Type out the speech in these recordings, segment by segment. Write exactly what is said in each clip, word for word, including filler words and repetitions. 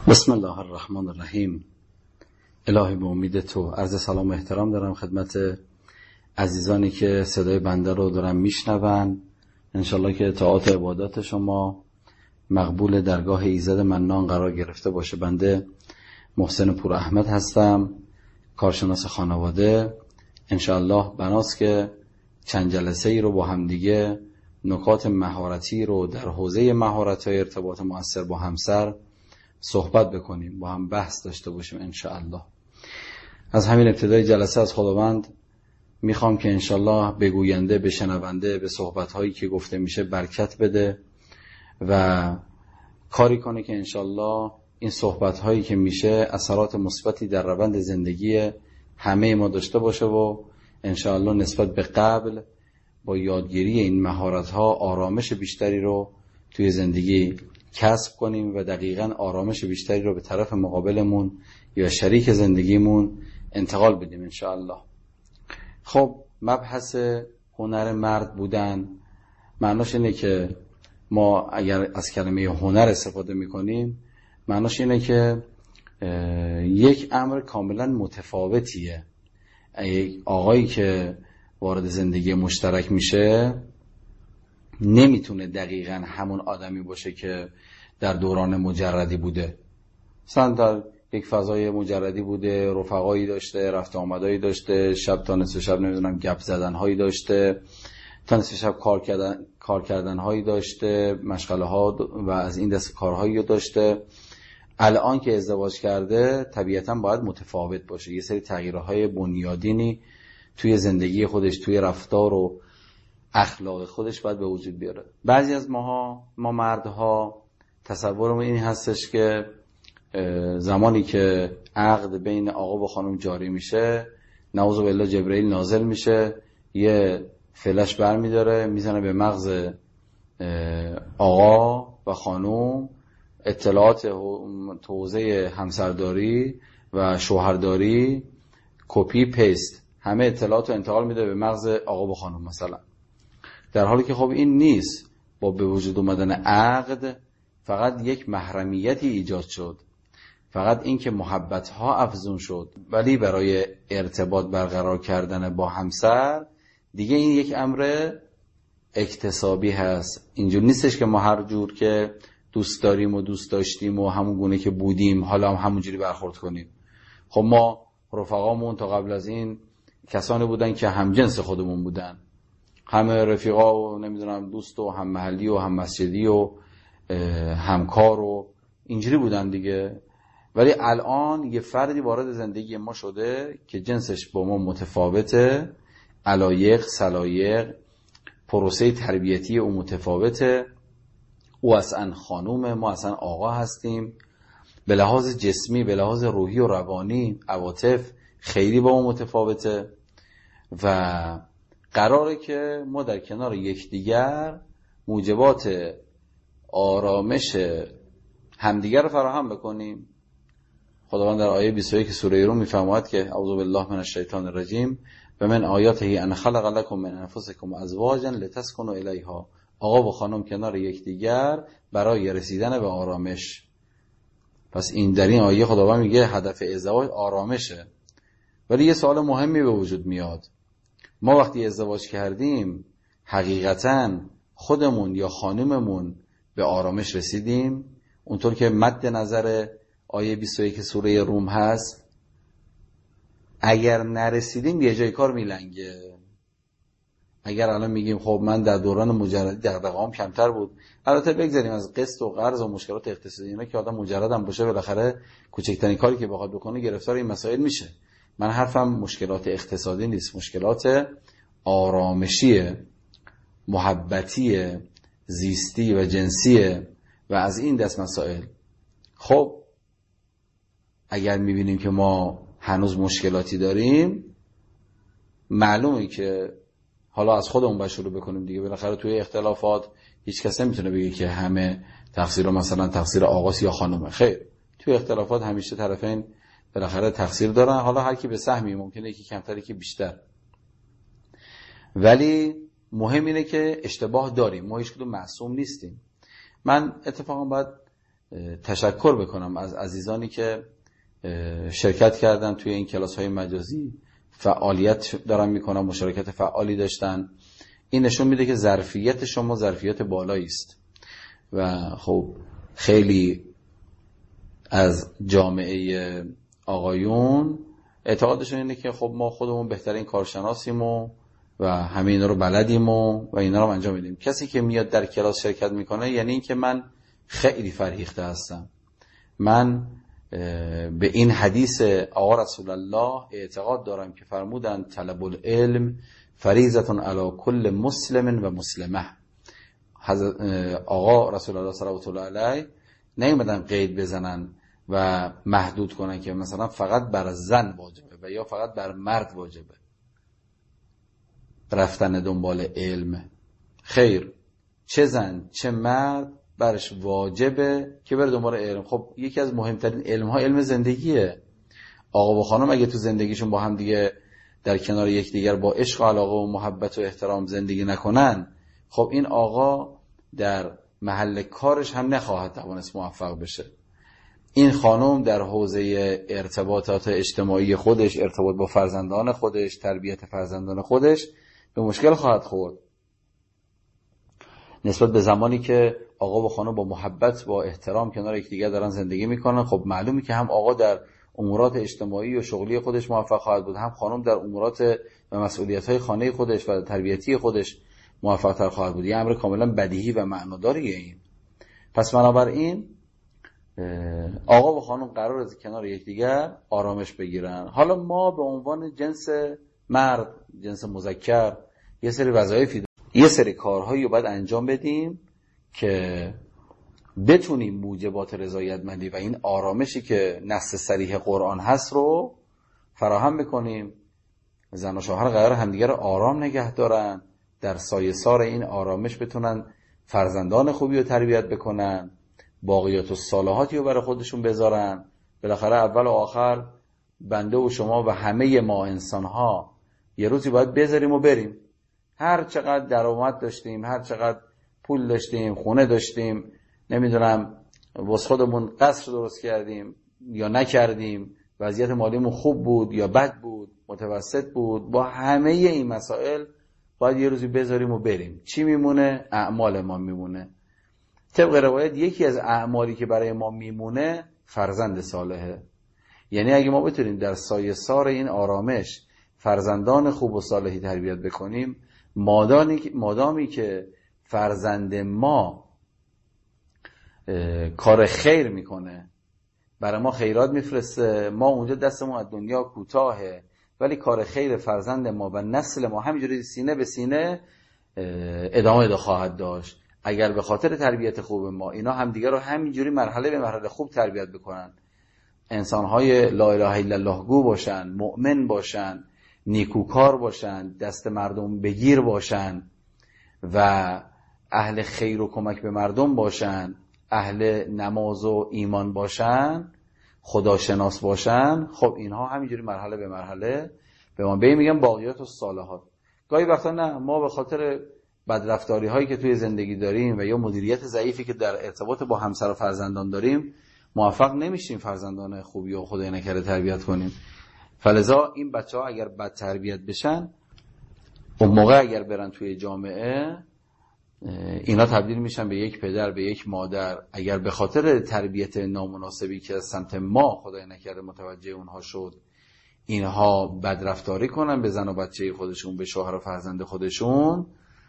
بسم الله الرحمن الرحیم. الهی به امید تو عرض سلام و احترام دارم خدمت عزیزانی که صدای بنده رو دارن میشنون. انشالله که طاعات عبادات شما مقبول درگاه ایزد منان قرار گرفته باشه. بنده محسن پور احمد هستم، کارشناس خانواده. انشالله بناست که چند جلسه ای رو با هم دیگه نکات مهارتی رو در حوزه مهارت‌های ارتباط مؤثر با همسر صحبت بکنیم، با هم بحث داشته باشیم انشاءالله. از همین ابتدای جلسه از خداوند میخوام که انشاءالله به گوینده، به شنونده، به صحبت‌هایی که گفته میشه برکت بده و کاری کنه که انشاءالله این صحبت‌هایی که میشه اثرات مثبتی در روند زندگی همه ما داشته باشه و انشاءالله نسبت به قبل با یادگیری این مهارت‌ها آرامش بیشتری رو توی زندگی کسب کنیم و دقیقاً آرامش بیشتری رو به طرف مقابلمون یا شریک زندگیمون انتقال بدیم انشاءالله. خب مبحث هنر مرد بودن معناش اینه که ما اگر از کلمه هنر استفاده میکنیم معناش اینه که یک امر کاملا متفاوتیه. یک آقایی که وارد زندگی مشترک میشه نمیتونه دقیقاً همون آدمی باشه که در دوران مجردی بوده. مثلا در یک فضای مجردی بوده، رفقایی داشته، رفت آمدایی داشته، شب تا نصف شب نمیدونم گپ زدن هایی داشته، تا نصف شب کار کردن کار کردن هایی داشته، مشغله ها و از این دست کارهایی داشته. الان که ازدواج کرده طبیعتاً باید متفاوت باشه، یه سری تغییرهای بنیادینی توی زندگی خودش، توی رفتار و اخلاق خودش باید به وجود بیاره. بعضی از ماها ما مردها تصورمون این هستش که زمانی که عقد بین آقا و خانم جاری میشه نعوذ بالله جبرئیل نازل میشه، یه فلش برمیداره میزنه به مغز آقا و خانم، اطلاعات حوزه همسرداری و شوهرداری کپی پیست همه اطلاعات رو انتقال میده به مغز آقا و خانم مثلا، در حالی که خب این نیست. با به وجود اومدن عقد فقط یک محرمیتی ایجاد شد، فقط این که محبت ها افزون شد، ولی برای ارتباط برقرار کردن با همسر دیگه این یک امر اکتسابی هست. اینجور نیستش که ما هر جور که دوست داریم و دوست داشتیم و همون گونه که بودیم حالا هم همونجوری برخورد کنیم. خب ما رفقامون تا قبل از این کسانی بودن که هم جنس خودمون بودن، همه رفیقا و نمیدونم دوست و هم محلی و هم مسجدی و همکار و اینجوری بودن دیگه. ولی الان یه فردی وارد زندگی ما شده که جنسش با ما متفاوته، علایق، سلایق، پروسه تربیتی او متفاوته. او اصلا خانومه، ما اصلا آقا هستیم. به لحاظ جسمی، به لحاظ روحی و روانی، عواطف خیلی با ما متفاوته و قراره که ما در کنار یکدیگر موجبات آرامش همدیگر رو فراهم بکنیم. خداوند در آیه بیست و یک سوره روم میفرماید که اعوذ بالله من الشیطان الرجیم و من آیاته ان خلق لكم من انفسکم ازواجا لتسکنوا الیها. آقا و خانم کنار یکدیگر برای رسیدن به آرامش. پس این در این آیه خداوند میگه هدف ازدواج آرامشه. ولی یه سوال مهمی به وجود میاد، ما وقتی ازدواج کردیم حقیقتاً خودمون یا خانممون به آرامش رسیدیم اونطور که مد نظر آیه بیست و یک سوره روم هست؟ اگر نرسیدیم یه جای کار میلنگه. اگر الان میگیم خب من در دوران مجردی دغدغه‌ام کمتر بود، البته بگذاریم از قسط و قرض و مشکلات اقتصادی اینا که آدم مجرد هم باشه بالاخره کوچکترین کاری که بخواد بکنه گرفتار این مسائل میشه. من حرفم مشکلات اقتصادی نیست، مشکلات آرامشی، محبتی، زیستی و جنسی و از این دست مسائل. خب اگر میبینیم که ما هنوز مشکلاتی داریم معلومه که حالا از خودمون باید شروع بکنیم دیگه. بالاخره توی اختلافات هیچ کس نمیتونه بگه که همه تقصیر مثلا تقصیر آقاست یا خانومه. خیر، توی اختلافات همیشه طرفین بالاخره تقصیر دارن، حالا هر کی به سهمی، ممکنه یکی کمتر یکی بیشتر، ولی مهم اینه که اشتباه داریم، ما هیچ کدوم معصوم نیستیم. من اتفاقا باید تشکر بکنم از عزیزانی که شرکت کردن توی این کلاس‌های مجازی، فعالیت دارن میکنن، مشارکت فعالی داشتن. این نشون میده که ظرفیت شما ظرفیت بالایی است و خب خیلی از جامعه آقایون اعتقادشون اینه که خب ما خودمون بهترین کارشناسیم و و همه اینا رو بلدیم و, و اینا رو انجام میدیم. کسی که میاد در کلاس شرکت میکنه یعنی این که من خیلی فرهیخته هستم، من به این حدیث آقا رسول الله اعتقاد دارم که فرمودن طلب العلم فریضة علی کل مسلم و مسلمه. آقا رسول الله صلی الله علیه نیومدن قید بزنن و محدود کنن که مثلا فقط بر زن واجبه و یا فقط بر مرد واجبه رفتن دنبال علم. خیر، چه زن چه مرد برش واجبه که بره دنبال علم. خب یکی از مهمترین علم ها علم زندگیه. آقا و خانم اگه تو زندگیشون با هم دیگه در کنار یکدیگر با عشق و علاقه و محبت و احترام زندگی نکنن، خب این آقا در محل کارش هم نخواهد توانست موفق بشه. این خانم در حوزه ارتباطات اجتماعی خودش، ارتباط با فرزندان خودش، تربیت فرزندان خودش به مشکل خواهد خورد نسبت به زمانی که آقا و خانم با محبت با احترام کنار یکدیگر دارن زندگی میکنن. خب معلومه که هم آقا در امورات اجتماعی و شغلی خودش موفق خواهد بود، هم خانم در امورات و مسئولیت‌های خانه خودش و تربیتی خودش موفق تر خواهد بود. یه امر کاملا بدیهی و معناداریه این. پس بنابراین آقا و خانم قرار است کنار یکدیگر آرامش بگیرن. حالا ما به عنوان جنس مرد، جنس مذکر، یه سری وظایفی، یه سری کارهایی رو باید انجام بدیم که بتونیم موجبات رضایتمندی و این آرامشی که نص صریح قرآن هست رو فراهم بکنیم. زن و شوهر قرار همدیگر رو آرام نگه دارن، در سایه سار این آرامش بتونن فرزندان خوبی رو تربیت بکنن، باقیات الصالحاتی رو برای خودشون بذارن. بالاخره اول و آخر بنده و شما و همه ما انسان ها یه روزی باید بذاریم و بریم. هر چقدر درآمد داشتیم، هر چقدر پول داشتیم، خونه داشتیم، نمیدونم واسه خودمون قصر درست کردیم یا نکردیم، وضعیت مالیمون خوب بود یا بد بود، متوسط بود، با همه این مسائل باید یه روزی بذاریم و بریم. چی میمونه؟ اعمال ما میمونه. طبق روایت یکی از اعمالی که برای ما میمونه فرزند صالحه. یعنی اگه ما بتونیم در سایه سار این آرامش فرزندان خوب و صالحی تربیت بکنیم، مادامی که فرزند ما کار خیر میکنه، برای ما خیرات میفرسته، ما اونجا دستمون از دنیا کوتاهه، ولی کار خیر فرزند ما و نسل ما همینجوری سینه به سینه ادامه خواهد داشت. اگر به خاطر تربیت خوب ما اینا همدیگه رو همینجوری مرحله به مرحله خوب تربیت بکنن، انسان‌های لا اله الا الله گو باشن، مؤمن باشن، نیکوکار باشن، دست مردم بگیر باشن و اهل خیر و کمک به مردم باشن، اهل نماز و ایمان باشن، خداشناس باشن، خب اینها همینجوری مرحله به مرحله به ما به میگن باقیات الصالحات. گاهی وقتا نه، ما به خاطر بدرفتاری هایی که توی زندگی داریم و یا مدیریت ضعیفی که در ارتباط با همسر و فرزندان داریم موفق نمیشیم فرزندان خوبی و خدای نکرده تربیت کنیم. فلذا این بچه ها اگر بد تربیت بشن، اون موقع اگر برن توی جامعه، اینا تبدیل میشن به یک پدر، به یک مادر. اگر به خاطر تربیت نامناسبی که از سمت ما خدای نکرده متوجه اونها شد، اینها بدرفتاری کنن به زن و بچه خودشون، به شوهر و فرزند خودشون،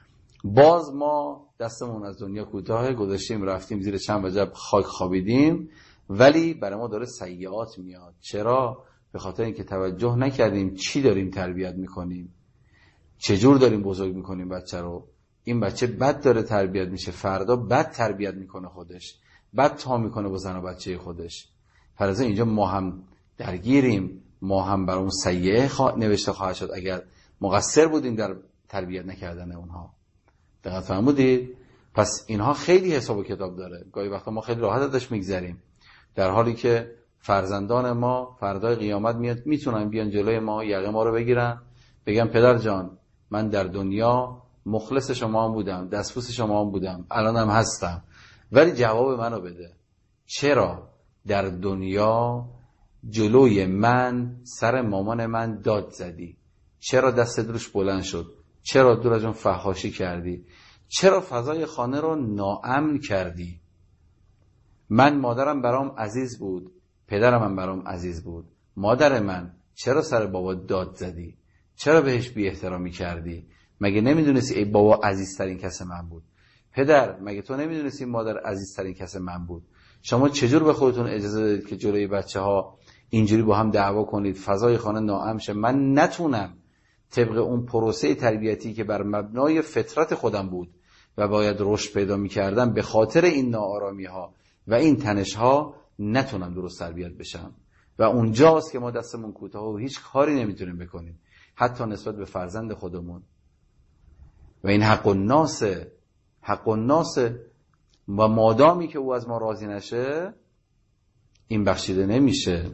باز ما دستمون از دنیا کوتاه، گذاشتیم رفتیم زیر چند وجب خاک خوابیدیم، ولی برای ما داره سیئات میاد. چرا؟ به خاطر اینکه توجه نکردیم چی داریم تربیت میکنیم، چجور داریم بزرگ میکنیم بچه رو. این بچه بد داره تربیت میشه، فردا بد تربیت میکنه خودش، بد تا میکنه با زن و بچه خودش. فرضاً اینجا ما هم درگیریم، ما هم بر اون سیئه خوا... نوشته خواهد شد اگر مقصر بودیم در تربیت نکردن اونها. دقت فرمودید؟ پس اینها خیلی حساب و کتاب داره. گاهی وقتا ما خیلی راحت ازش میگذریم، در حالی که فرزندان ما فردای قیامت میاد میتونن بیان جلوی ما، یقه ما رو بگیرن، بگن پدر جان من در دنیا مخلص شما هم بودم، دستبوس شما هم بودم، الانم هستم، ولی جواب منو بده. چرا در دنیا جلوی من سر مامان من داد زدی؟ چرا دست روش بلند شد؟ چرا دور از اون فحاشی کردی؟ چرا فضای خانه رو ناامن کردی؟ من مادرم برام عزیز بود، پدرم هم برام عزیز بود. مادر من چرا سر بابا داد زدی؟ چرا بهش بی احترامی کردی؟ مگه نمیدونستی ای بابا عزیزترین کس من بود؟ پدر مگه تو نمیدونستی مادر عزیزترین کس من بود؟ شما چجور به خودتون اجازه دادید که جلوی بچه ها اینجوری با هم دعوا کنید، فضای خانه ناامن شه؟ من نتونم طبق اون پروسه تربیتی که بر مبنای فطرت خودم بود و باید رشد پیدا می‌کردم، به خاطر این ناآرامی‌ها و این تنش‌ها نتونم درست تربیت بشم. و اونجاست که ما دستمون کوتاه و هیچ کاری نمیتونیم بکنیم، حتی نسبت به فرزند خودمون. و این حق الناس، حق الناس و مادامی که او از ما راضی نشه این بخشیده نمیشه.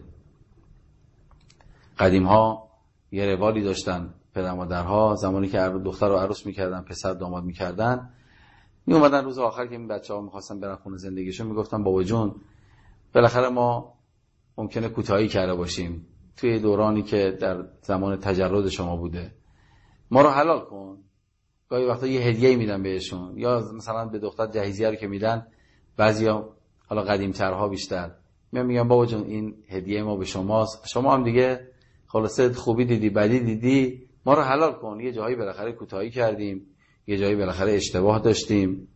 قدیم ها یه روالی داشتن پدر مادرها، زمانی که دختر رو عروس میکردن، پسر داماد میکردن، می اومدن روز آخر که این بچه ها میخواستن برن خونه زندگیشون، میگفتن بابا جون بالاخره ما ممکنه کوتاهی کرده باشیم توی دورانی که در زمان تجرد شما بوده، ما رو حلال کن. گاهی وقتا یه هدیه میدن بهشون، یا مثلا به دختر جهیزیه رو که میدن، بعضیا حالا قدیم‌ترها بیشتر میان میگن بابا جون این هدیه ما به شماست، شما هم دیگه خلاصه خوبی دیدی بدی دیدی، ما رو حلال کن. یه جایی بالاخره کوتاهی کردیم، یه جایی بالاخره اشتباه داشتیم.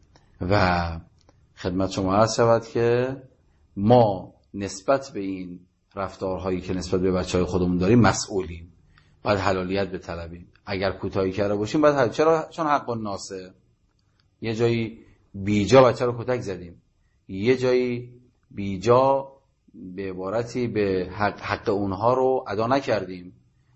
و خدمت شما عرض شود که ما نسبت به این رفتارهایی که نسبت به بچهای خودمون داریم مسئولیم، باید حلالیت بطلبیم. اگر کوتاهی کرده باشیم باید حل... چرا؟ چون حق الناسه. یه جایی بیجا بچه رو کتک زدیم، یه جایی بیجا به عبارتی به حق, حق اونها رو ادا نکردیم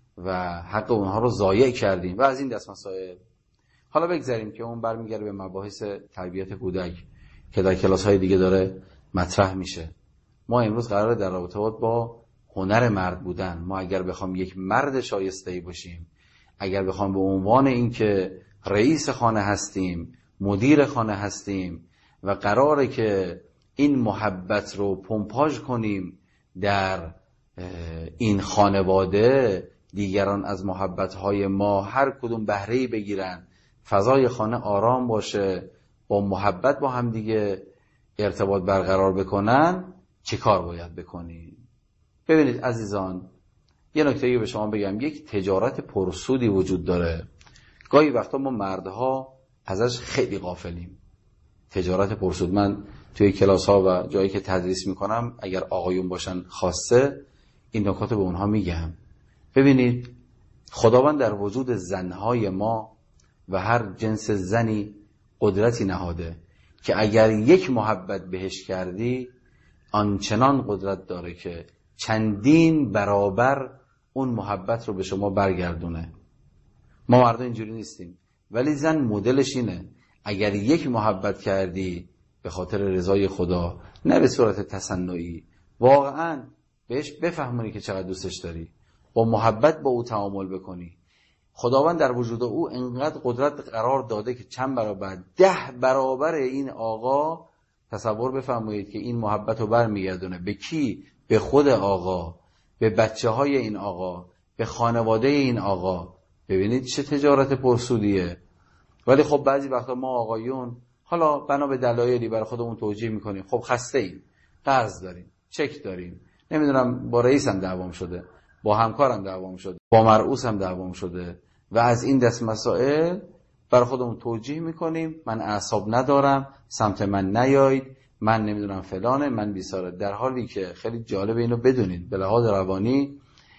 و حق اونها رو ضایع کردیم و از این دست مسائل. حالا بگذاریم که اون برمیگرده به مباحث تربیت کودک که در کلاس های دیگه داره مطرح میشه. ما امروز قراره در رابطه با هنر مرد بودن، ما اگر بخوام یک مرد شایسته‌ای باشیم، اگر بخوام به عنوان این که رئیس خانه هستیم، مدیر خانه هستیم و قراره که این محبت رو پمپاژ کنیم در این خانواده، دیگران از محبت‌های ما هر کدوم بهره‌ای بگیرن، فضای خانه آرام باشه، با محبت با هم دیگه ارتباط برقرار بکنن، چه کار باید بکنیم؟ ببینید عزیزان، یه نکته‌ای به شما بگم، یک تجارت پرسودی وجود داره، گاهی وقتا ما مردها ازش خیلی غافلیم. تجارت پرسود، من توی کلاس ها و جایی که تدریس میکنم اگر آقایون باشن خاصه این نکات به اونها میگم. ببینید خداوند در وجود زنهای ما و هر جنس زنی قدرتی نهاده که اگر یک محبت بهش کردی آنچنان قدرت داره که چندین برابر اون محبت رو به شما برگردونه. ما مردا اینجوری نیستیم، ولی زن مدلش اینه، اگر یک محبت کردی به خاطر رضای خدا، نه به صورت تصنعی، واقعا بهش بفهمونی که چقدر دوستش داری، با محبت با او تعامل بکنی. خداوند در وجود او انقدر قدرت قرار داده که چند برابر، ده برابر این آقا تصور بفرمایید که این محبت رو برمیگردونه به کی؟ به خود آقا، به بچه های این آقا، به خانواده این آقا. ببینید چه تجارت پرسودیه. ولی خب بعضی وقتا ما آقایون حالا بنا به دلایلی برای خودمون توجیه میکنیم، خب خسته ایم، قرض داریم، چک داریم، نمیدونم با رئیسم دعوام شده، با همکارم دعوام شده، با مرعوسم دعوام شده و از این دست مسائل برای خودمون توجیه میکنیم، من اعصاب ندارم، سمت من نیایید، من نمیدونم فلانه، من بیساره. در حالی که خیلی جالب اینو بدونید، به لحاظ روانی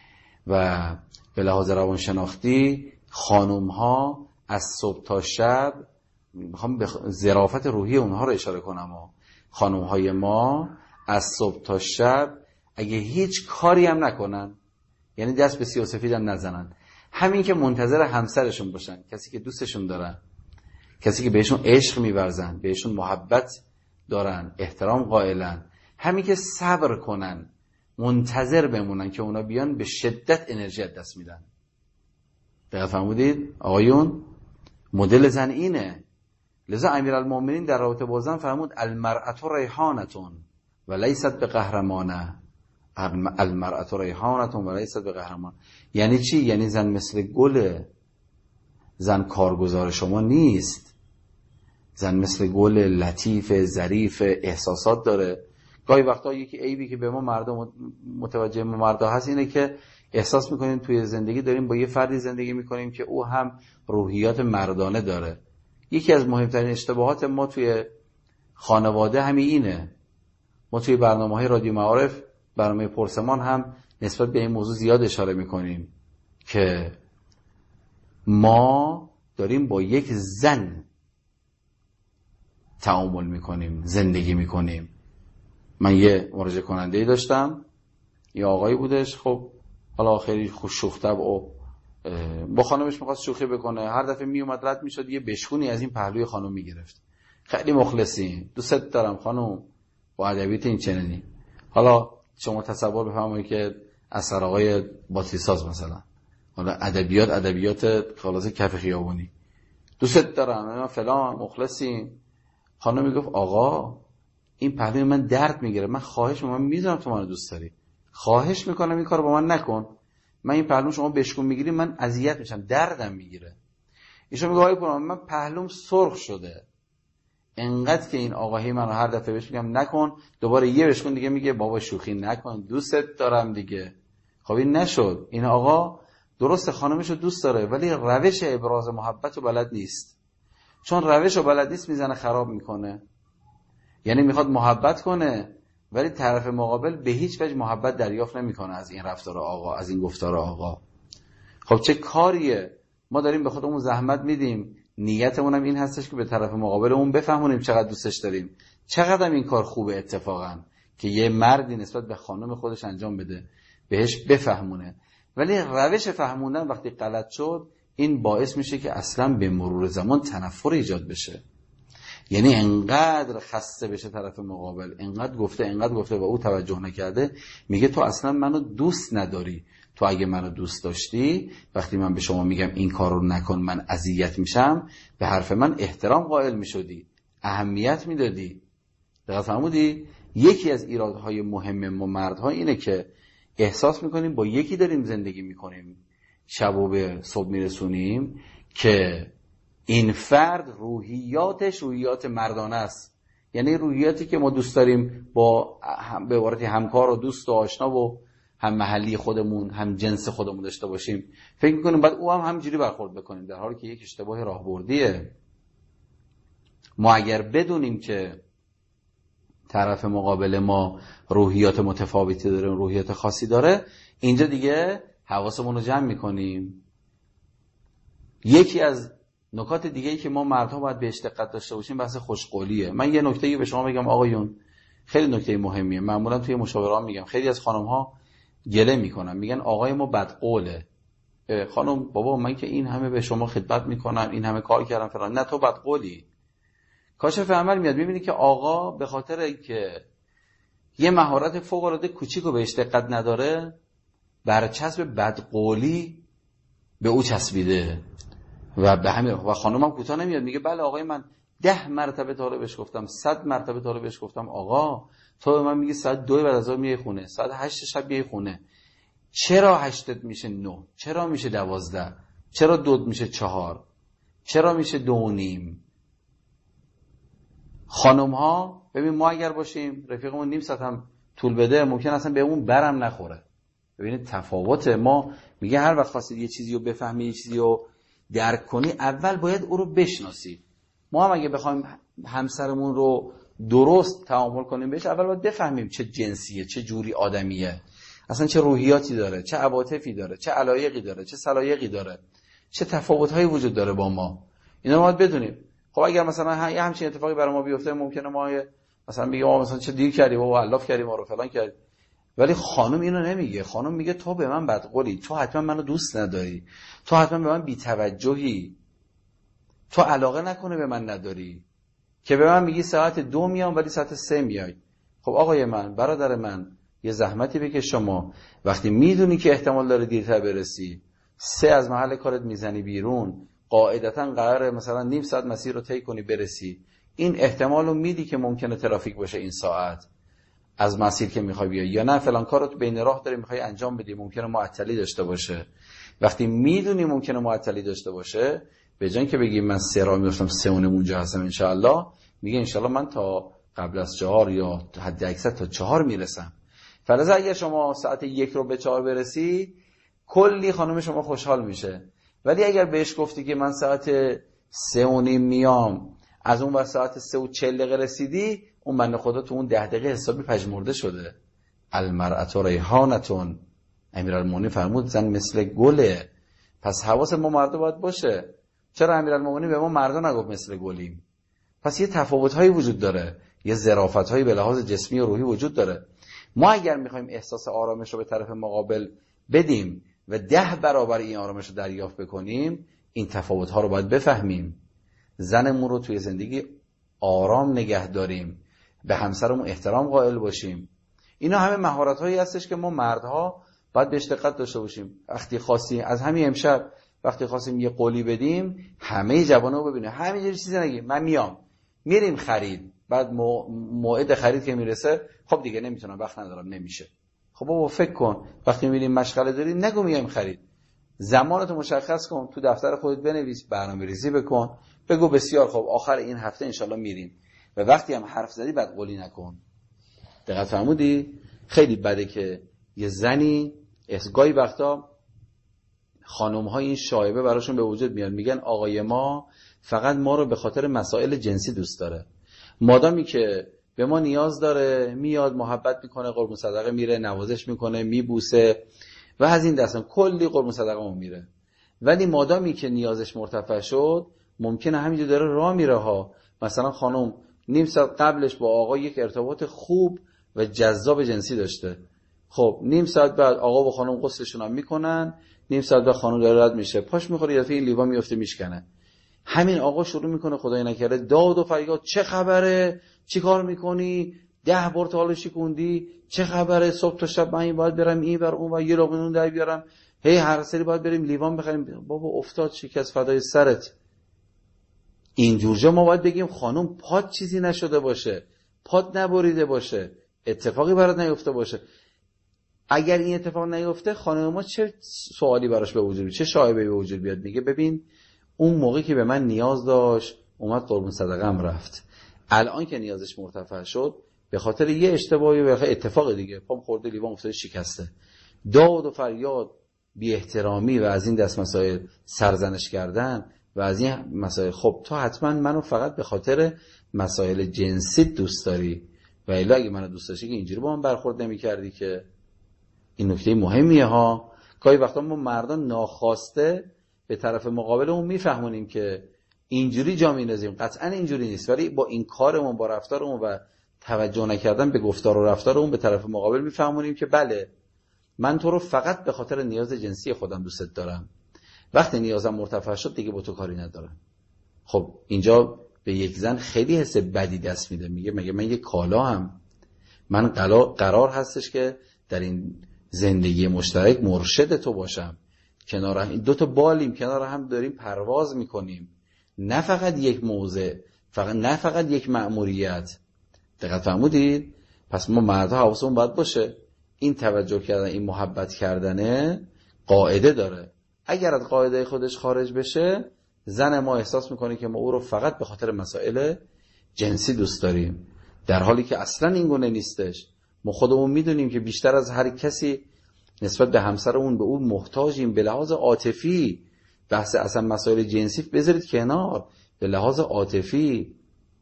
و به لحاظ روانشناختی خانوم ها از صبح تا شب، میخوام به ظرافت روحی اونها رو اشاره کنم، ها خانوم های ما از صبح تا شب اگه هیچ کاری هم نکنن، یعنی دست به سیاه سفید هم نزنن، همین که منتظر همسرشون باشن، کسی که دوستشون دارن، کسی که بهشون عشق می‌ورزن، بهشون محبت دارن، احترام قائلن، همین که صبر کنن، منتظر بمونن که اونا بیان، به شدت انرژی از دست میدن. دقیق فرمودید آقایون؟ مدل زن اینه. لذا امیرالمومنین در رابطه با زن فرمود المرأة ریحانتون، و لیست به قهرمانه، المرأة ریحانة و لیست به قهرمان. یعنی چی؟ یعنی زن مثل گله، زن کارگزار شما نیست. زن مثل گل لطیف ظریف، احساسات داره. گاهی وقتا یکی عیبی که به ما مردم متوجه ما مردا هست اینه که احساس میکنیم توی زندگی داریم با یه فردی زندگی میکنیم که او هم روحیات مردانه داره. یکی از مهمترین اشتباهات ما توی خانواده همین اینه. ما توی برنامه‌های رادیو معارف، برنامه پرسمان هم نسبت به این موضوع زیاد اشاره میکنیم که ما داریم با یک زن تعامل میکنیم، زندگی میکنیم. من یه مراجعه کننده‌ای داشتم، یه آقایی بودش، خب حالا خیلی خوش شوخ طبع و با خانمش می‌خواست شوخی بکنه. هر دفعه میومد رد میشد یه بشکونی از این پهلوی خانم میگرفت. خیلی مخلصی، دوست دارم خانم، با ادبیات این چنینی. حالا شما تصور بفرمایید که اثر آقای باتریساز مثلا، حالا ادبیات ادبیات خلاصه کف خیابونی، دوست دارم من فلان، مخلصی. خانم میگفت آقا این پهلوی من درد میگیره، من خواهش میکنم، من میدونم تو منو دوست داری، خواهش میکنم این کارو با من نکن. من این پهلوم شما بشکون میگیری من اذیت میشم، دردم میگیره. ایشون میگه آقای پورم من پهلوم سرخ شده. انقدر که این آقایی منو هر دفعه بهش میگم نکن، دوباره یه بشکون دیگه میگه بابا شوخی نکن، دوستت دارم دیگه. خب این نشد. این آقا درست خانمشو دوست داره ولی روش ابراز محبت رو بلد نیست. چون روش رو بلد نیست میزنه خراب میکنه. یعنی میخواد محبت کنه ولی طرف مقابل به هیچ وجه محبت دریافت نمیکنه از این رفتار آقا، از این گفتار آقا. خب چه کاریه؟ ما داریم به خودمون زحمت میدیم، نیتمون هم این هستش که به طرف مقابلمون بفهمونیم چقدر دوستش داریم. چقدر این کار خوبه اتفاقا که یه مردی نسبت به خانم خودش انجام بده، بهش بفهمونه. ولی روش فهموندن وقتی غلط شد، این باعث میشه که اصلا به مرور زمان تنفر ایجاد بشه. یعنی انقدر خسته بشه طرف مقابل، انقدر گفته انقدر گفته و او توجه نکرده، میگه تو اصلا منو دوست نداری. تو اگه منو دوست داشتی، وقتی من به شما میگم این کارو نکن من اذیت میشم، به حرف من احترام قائل میشدی، اهمیت میدادی. دقیق فرمودی؟ یکی از ایرادهای مهم ما مردها اینه که احساس میکنیم با یکی داریم زندگی میکنیم، شب و به صبح میرسونیم که این فرد روحیاتش روحیات مردانه است. یعنی روحیاتی که ما دوست داریم با به عبارتی همکار و دوست و آشنا و هم محلی خودمون، هم جنس خودمون داشته باشیم، فکر میکنیم بعد او هم همجوری برخورد بکنیم، در حالی که یک اشتباه راهبردیه. ما اگر بدونیم که طرف مقابل ما روحیات متفاوتی داره، روحیات خاصی داره، اینجا دیگه حواسمون رو جمع میکنیم. یکی از نکات دیگه‌ای که ما مردها باید بهش دقت داشته باشیم بحث خوشقولیه. من یه نکته‌ای به شما بگم آقایون، خیلی نکته مهمیه. معمولا توی مشاورات میگم، خیلی از خانم‌ها گله میکنن، میگن آقای ما بدقوله. خانم بابا من که این همه به شما خدمت میکنم، این همه کار کردم فلان، نه تو بدقولی. کاشف عمل میاد میبینی که آقا به خاطر اینکه یه مهارت فوق العاده کوچیکو بهش دقت نداره، برچسب بدقولی به او چسبیده و به همین. و خانم هم کوتاه نمیاد، میگه بله آقای من ده مرتبه تا رو بهش گفتم، صد مرتبه تا رو بهش گفتم آقا تو به من میگی ساعت دو بعد از ظهر میای خونه، ساعت هشت شب میای خونه، چرا هشتت میشه نه؟ چرا میشه دوازده؟ چرا دو میشه چهار؟ چرا میشه دو و نیم؟ خانم ها ببین ما اگر باشیم رفیقمون نیم ساعت هم طول بده ممکن اصلا به اون برم نخوره. ببینید تفاوت. ما میگه هر وقت خواستید یه چیزی رو بفهمی، یه چیزی رو درک کنی، اول باید او رو بشناسی. ما هم اگه بخوایم همسرمون رو درست تعامل کنیم بهش، اول باید بفهمیم چه جنسیه، چه جوری آدمیه، اصلا چه روحیاتی داره، چه عواطفی داره، چه علایقی داره، چه سلایقی داره، چه تفاوت‌هایی وجود داره با ما. اینا رو باید بدونیم. خب اگر مثلا یه همچین اتفاقی برای ما بیفته، ممکنه ما مثلا بگیم ما مثلا چه دیر کردیم و الاف کردیم ما رو فلان کردیم، ولی خانم اینو نمیگه. خانم میگه تو به من بدقولی، تو حتما منو دوست نداری، تو حتما به من بی‌توجهی، تو علاقه نکنه به من نداری که به من میگی ساعت دو میام ولی ساعت سه میای. خب آقای من، برادر من، یه زحمتی بکش. شما وقتی میدونی که احتمال داره دیرتر برسی، سه از محل کارت میزنی بیرون، قاعدتا قراره مثلا نیم ساعت مسیر رو طی کنی برسی، این احتمال رو میدی که ممکنه ترافیک باشه این ساعت. از مسیر که میخوای بیای، یا نه فلان کارو تو بین راه داری میخوای انجام بدی، ممکنه معطلی داشته باشه. وقتی میدونی ممکنه معطلی داشته باشه، به جای اینکه بگی من سه راه میافتم سه اونم اونجا هستم انشاءالله، میگه انشاءالله من تا قبل از چهار یا حد اکثر تا چهار میرسم. فرض اگر شما ساعت یک رو به چهار برسی، کلی خانم شما خوشحال میشه. ولی اگر بهش گفتی که من ساعت سه و نیم میام، از اون وقت ساعت سه و چهل دقیقه رسیدی، اون بنده خدا تو اون ده دقیقه حسابی پژمرده شده. المرأة ریحانتون، امیرالمومنین فرمود زن مثل گله. پس حواس ما مردا باید باشه. چرا امیرالمومنین به ما مردا نگفت مثل گلیم؟ پس یه تفاوت‌هایی وجود داره، یه ظرافت‌هایی به لحاظ جسمی و روحی وجود داره. ما اگر می‌خوایم احساس آرامش رو به طرف مقابل بدیم و ده برابر این آرامش رو دریافت بکنیم، این تفاوت‌ها رو باید بفهمیم. زنمون رو توی زندگی آرام نگه داریم، به همسرمون احترام قائل باشیم. اینا همه مهارت‌هایی هستش که ما مردها باید بهش دقت داشته باشیم. وقتی خواستیم از همین امشب وقتی خواستیم یه قولی بدیم، همه جوان‌ها رو ببینه، همینجوری چیزی نگیم من میام، میریم خرید، بعد موعد خرید که میرسه، خب دیگه نمیتونم، وقت ندارم، نمیشه. خب بابا فکر کن، وقتی میبینیم مشغله داری نگو میایم خرید. زمانتو مشخص کن، تو دفتر خودت بنویس، برنامه‌ریزی بکن، بگو بسیار خب آخر این هفته انشالله میریم. و وقتی هم حرف زدی بعد قولی نکن. دقت فرمودی؟ خیلی بده که یه زنی اسگاهی وقتا خانم‌ها این شایبه براشون به وجود میاد، میگن آقای ما فقط ما رو به خاطر مسائل جنسی دوست داره. مادامی که به ما نیاز داره، میاد محبت میکنه، قربون صدقه میره، نوازش میکنه، میبوسه و از این دستم کلی قربون صدقه مون میره. ولی مادامی که نیازش مرتفع شد، ممکنه همینجا داره راه میره ها. مثلا خانم نیم ساعت قبلش با آقا یک ارتباط خوب و جذاب جنسی داشته، خب نیم ساعت بعد آقا و خانم غسلشون هم میکنن، نیم ساعت بعد خانم داره رد میشه، پاش میخوره یا این لیوان میفته میشکنه. همین آقا شروع میکنه خدای نکرده داد و فریاد، چه خبره، چی کار میکنی، ده بار تا حالا شکوندی، چه خبره، صبح تا شب من این باید برم این بر اون و یه لقمه نون در بیارم، هی هر سری باید بریم لیوان بخریم. بابا افتاد شکست فدای سرت. اینجور جا ما باید بگیم خانم پات چیزی نشده باشه، پات نبریده باشه، اتفاقی برات نیفته باشه. اگر این اتفاق نیفته، خانم ما چه سوالی براش به وجود بیاد، چه شایبه‌ای به وجود بیاد؟ میگه ببین اون موقعی که به من نیاز داشت اومد قربون صدقه‌ام رفت، الان که نیازش مرتفع شد به خاطر یه اشتباهی و اتفاق دیگه پام خورده لیوان افتاده شکسته. داد و فریاد، بی احترامی و از این دست مسائل، سرزنش کردن و از این مسائل. خب تو حتما منو فقط به خاطر مسائل جنسی دوست داری و الا اگه منو دوست داشتی که اینجوری با من برخورد نمی‌کردی. که این نکته مهمیه ها. گاهی وقتا ما مردان ناخواسته به طرف مقابلمون میفهمونیم که اینجوری جا میندازیم، قطعا اینجوری نیست، ولی با این کارمون، با رفتارمون و توجه نکردن به گفتار و رفتارمون به طرف مقابل میفهمونیم که بله من تو رو فقط به خاطر نیاز جنسی خودم دوست دارم، وقتی نیازم مرتفع شد دیگه با تو کاری ندارم. خب اینجا به یک زن خیلی حس بدی دست میده، میگه مگه من یک کالا هم، من قرار هستش که در این زندگی مشترک مرشد تو باشم، کنار هم این دو تا بالیم، کنار هم داریم پرواز میکنیم، نه فقط یک موضع، فقط نه فقط یک مأموریت. دقت فرمودید؟ پس ما مردها حواسمون باید باشه، این توجه کردن، این محبت کردنه قاعده داره. اگر از قاعده خودش خارج بشه، زن ما احساس میکنه که ما او رو فقط به خاطر مسائل جنسی دوست داریم، در حالی که اصلا این گونه نیستش. ما خودمون میدونیم که بیشتر از هر کسی نسبت به همسرمون به اون محتاجیم، به لحاظ عاطفی. بحث اصلا مسائل جنسی بذارید کنار، به لحاظ عاطفی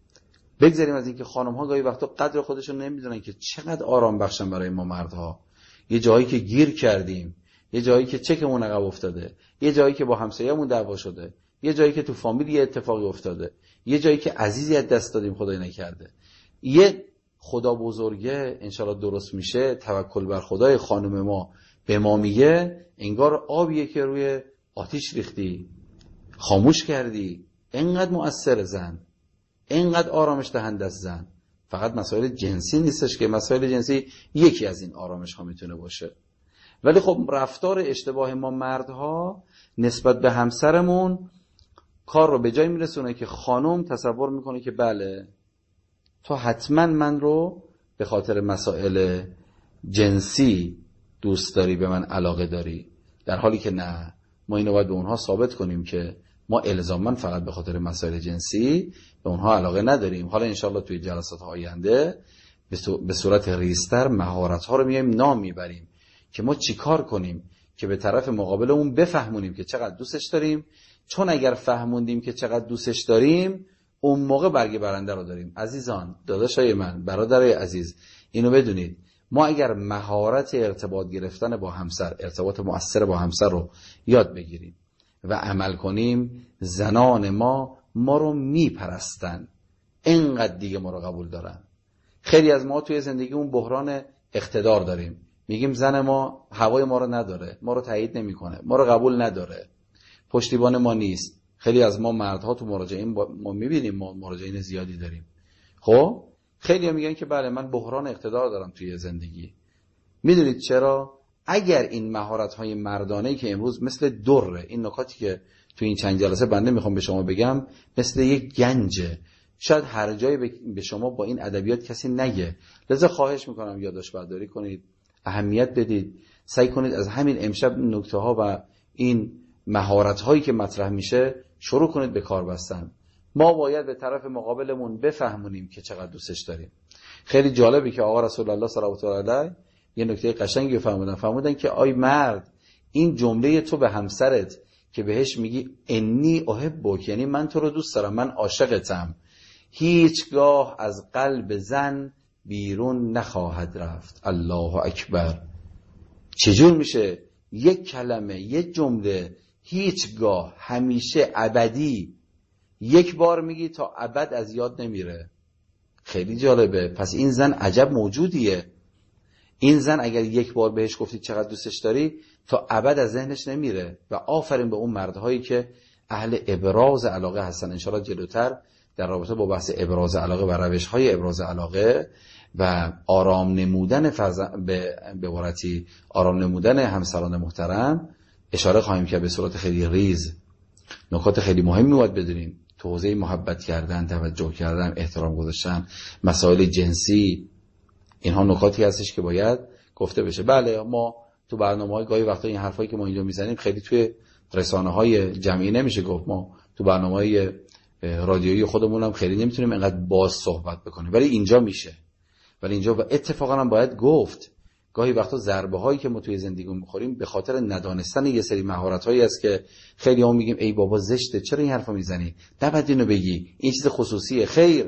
بگذاریم از اینکه خانم ها گاهی وقتا قدر خودشون نمیدونن که چقدر آرام بخشن برای ما مردها. یه جایی که گیر کردیم، یه جایی که چکمون عقب افتاده، یه جایی که با همسایه‌مون دعوا شده، یه جایی که تو فامیل یه اتفاقی افتاده، یه جایی که عزیزی از دست دادیم خدای نکرده، یه خدا بزرگه انشالله درست میشه، توکل بر خدای خانم ما به ما میگه انگار آبیه که روی آتیش ریختی، خاموش کردی. اینقدر مؤثر زن، اینقدر آرامش دهنده است زن. فقط مسائل جنسی نیستش که، مسائل جنسی یکی از این آرامش ها میتونه باشه. ولی خب رفتار اشتباه ما مردها نسبت به همسرمون کار رو به جای میرسونه که خانم تصور میکنه که بله تو حتما من رو به خاطر مسائل جنسی دوست داری، به من علاقه داری، در حالی که نه، ما اینو باید به اونها ثابت کنیم که ما الزاماً فقط به خاطر مسائل جنسی به اونها علاقه نداریم. حالا انشالله توی جلسات آینده به صورت ریزتر مهارت‌ها رو میایم نام میبریم که ما چیکار کنیم که به طرف مقابلمون بفهمونیم که چقدر دوستش داریم، چون اگر فهموندیم که چقدر دوستش داریم اون موقع برگ برنده رو داریم. عزیزان، داداشای من، برادرای عزیز، اینو بدونید، ما اگر مهارت ارتباط گرفتن با همسر، ارتباط مؤثر با همسر رو یاد بگیریم و عمل کنیم، زنان ما ما رو میپرستن، اینقدر دیگه ما رو قبول دارن. خیلی از ما توی زندگی اون بحران اقتدار داریم، میگیم زن ما هوای ما رو نداره، ما رو تایید نمیکنه، ما رو قبول نداره، پشتیبان ما نیست. خیلی از ما مردها تو مراجعین ما میبینیم، ما مراجعین زیادی داریم. خب خیلی ها میگن که بله من بحران اقتدار دارم توی زندگی. میدونید چرا؟ اگر این مهارت‌های مردانه‌ای که امروز مثل دره، این نکاتی که توی این چند جلسه بنده میخوام به شما بگم مثل یک گنجه، شاید هر جایی به شما با این ادبیات کسی نگه، لذا خواهش میکنم یادداشت برداری کنید، اهمیت بدید، سعی کنید از همین امشب نکته ها و این مهارت هایی که مطرح میشه شروع کنید به کار بستن. ما باید به طرف مقابلمون بفهمونیم که چقدر دوستش داریم. خیلی جالبه که آقا رسول الله صلی الله علیه و آله یه نکته قشنگی فرمودن، فرمودن که آی مرد، این جمله تو به همسرت که بهش میگی انی احبک، یعنی من تو رو دوست دارم، من عاشقتم، هیچگاه از قلب زن بیرون نخواهد رفت. الله اکبر. چجور میشه یک کلمه، یک جمله هیچگاه، همیشه، ابدی، یک بار میگی تا ابد از یاد نمیره؟ خیلی جالبه. پس این زن عجب موجودیه. این زن اگر یک بار بهش گفتی چقدر دوستش داری تا ابد از ذهنش نمیره. و آفرین به اون مردهایی که اهل ابراز علاقه هستن. انشاءالله جلوتر در رابطه با بحث ابراز علاقه و روش‌های ابراز علاقه و آرام نمودن فرزن... به عبارتی آرام نمودن همسران محترم اشاره خواهیم کرد به صورت خیلی ریز. نکات خیلی مهمی باید بدونیم تو حوزه محبت کردن، توجه کردن، احترام گذاشتن، مسائل جنسی، اینها نکاتی هستش که باید گفته بشه. بله ما تو برنامه‌های گاهی وقتا این حرفایی که ما اینجا میزنیم خیلی توی رسانه‌های جمعی نمیشه گفت، ما تو برنامه‌های رادیویی خودمون هم خیلی نمیتونیم اینقدر باز صحبت بکنیم، ولی اینجا میشه. ولی اینجا و اتفاقا هم باید گفت گاهی وقتا ضربه هایی که ما توی زندگی میخوریم به خاطر ندانستن یه سری مهارت هایی است که خیلی هم میگیم ای بابا زشته، چرا این حرفو میزنی، نباید اینو بگی، این چیز خصوصیه. خیر،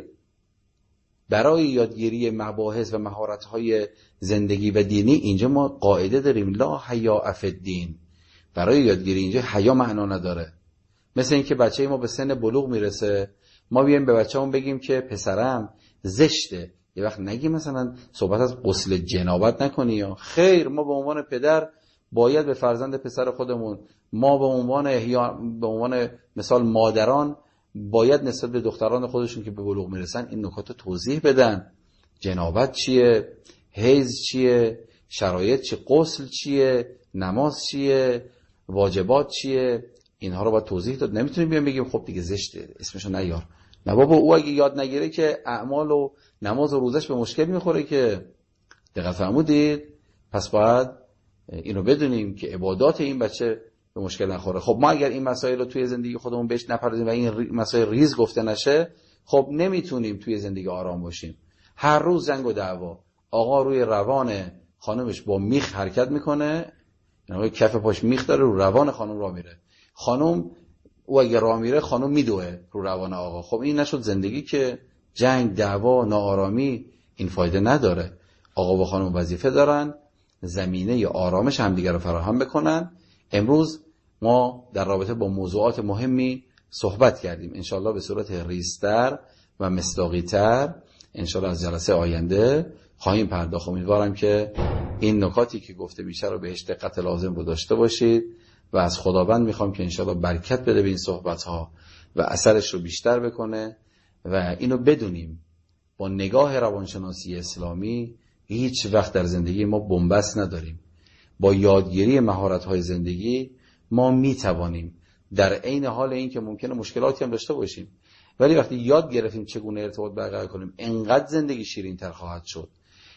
برای یادگیری مباحث و مهارت های زندگی و دینی اینجا ما قاعده داریم، لا حیا فی الدین. برای یادگیری اینجا حیا معنا نداره. مثل این که بچه ما به سن بلوغ میرسه، ما بیایم به بچه‌مون بگیم که پسرم زشته، یه وقت نگی مثلا صحبت از غسل جنابت نکنی یا خیر. ما به عنوان پدر باید به فرزند پسر خودمون، ما به عنوان احیا به عنوان مثال مادران باید نسبت به دختران خودشون که به بلوغ میرسن این نکات رو توضیح بدن. جنابت چیه، حیض چیه، شرایط چیه، غسل چیه، نماز چیه، واجبات چیه، اینها رو باید توضیح داد. نمیتونیم بیان بگیم خب دیگه زشته اسمشو نیار. نه بابا، او اگه یاد نگیره که اعمال و نماز و روزش به مشکل میخوره که. دقیق فرمودید؟ پس باید اینو بدونیم که عبادات این بچه به مشکل نخوره. خب ما اگر این مسائل رو توی زندگی خودمون بهش نپردازیم و این مسائل ریز گفته نشه، خب نمیتونیم توی زندگی آرام باشیم. هر روز جنگ و دعوا. آقا روی روان خانمش با میخ حرکت میکنه، یعنی کف پاش میخ داره، رو روان خانم راه میره. خانم او اگه راه میره خانم میدوه رو روان آقا. خب این نشد زندگی که. جنگ، دعوا، ناآرامی این فایده نداره. آقا و خانم وظیفه دارن زمینه ی آرامش همدیگر رو فراهم بکنن. امروز ما در رابطه با موضوعات مهمی صحبت کردیم، انشالله به صورت ریزتر و مصداقی‌تر انشالله از جلسه آینده خواهیم پرداخت. امیدوارم که این نکاتی که گفته میشه رو بهش دقت لازم رو داشته باشید و از خداوند میخوام که انشالله برکت بده به این صحبت‌ها و اثرش رو بیشتر بکنه. و اینو بدونیم با نگاه روانشناسی اسلامی هیچ وقت در زندگی ما بنبست نداریم. با یادگیری مهارت‌های زندگی ما میتوانیم در عین حال این که ممکنه مشکلاتی هم داشته باشیم، ولی وقتی یاد گرفتیم چگونه ارتباط برقرار کنیم، انقدر زندگی شیرین تر خواهد شد.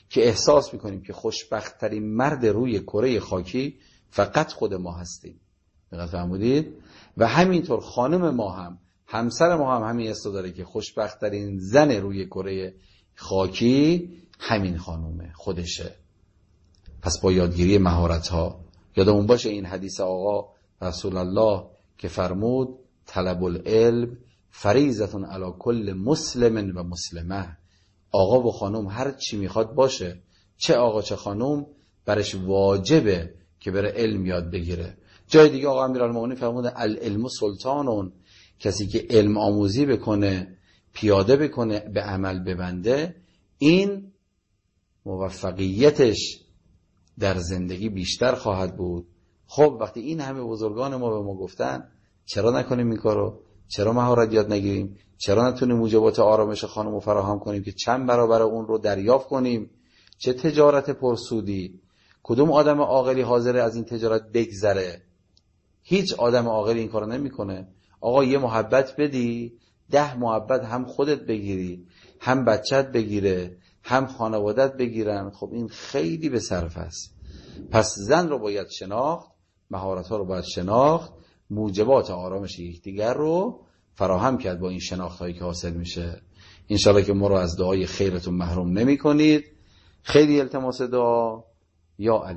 که احساس میکنیم که خوشبخت ترین مرد روی کره خاکی فقط خود ما هستیم. دقت فرمودید؟ و همینطور خانم ما هم، همسر ما هم همین حس داره که خوشبخت ترین زن روی کره خاکی همین خانومه، خودشه. پس با یادگیری مهارت ها، یادمون باشه این حدیث آقا رسول الله که فرمود طلب العلم فریضتون علی کل مسلم و مسلمه. آقا و خانم هر چی میخواد باشه، چه آقا چه خانم، برش واجبه که بره علم یاد بگیره. جای دیگه آقا امیرالمومنین فرمودن العلم سلطانون، کسی که علم آموزی بکنه، پیاده بکنه، به عمل ببنده، این موفقیتش در زندگی بیشتر خواهد بود. خب وقتی این همه بزرگان ما به ما گفتن چرا نکنیم این کارو؟ چرا مهارت یاد نگیریم؟ چرا نتونیم موجبات آرامش خانم رو فراهم کنیم که چند برابر اون رو دریافت کنیم؟ چه تجارت پرسودی! کدوم آدم عاقلی حاضره از این تجارت بگذره؟ هیچ آدم عاقلی این کارو نمیکنه. آقا یه محبت بدی، ده محبت هم خودت بگیری، هم بچت بگیره، هم خانوادت بگیرن. خب این خیلی به صرف است. پس زن رو باید شناخت، مهارت ها رو باید شناخت، موجبات آرامش یکدیگر رو فراهم کرد با این شناخت هایی که حاصل میشه. انشالله که ما رو از دعای خیرتون محروم نمی کنید. خیلی التماس دعا. یا علی